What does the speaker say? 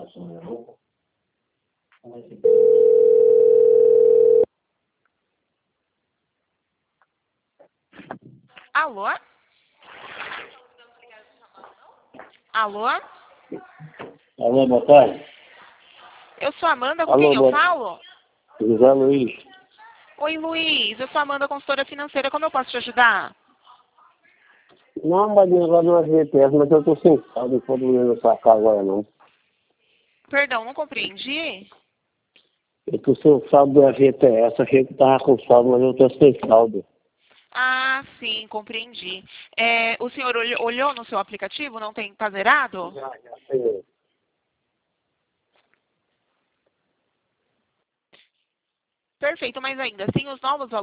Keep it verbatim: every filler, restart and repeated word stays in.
Alô? Alô? Alô, boa tarde. Eu sou a Amanda, com Alô, quem eu boa... falo? José Luiz. Oi, Luiz. Eu sou a Amanda, consultora financeira. Como eu posso te ajudar? Não, mas agora não é G P S, mas eu tô sem saldo, não posso ir sacar agora não. Perdão, não compreendi? Eu tô sem saldo do F G T S, achei que tava com saldo, mas eu tô sem saldo. Ah, sim, compreendi. É, o senhor olhou, olhou no seu aplicativo? Não tem, tá zerado? Já, já sei. Perfeito, mas ainda assim, os novos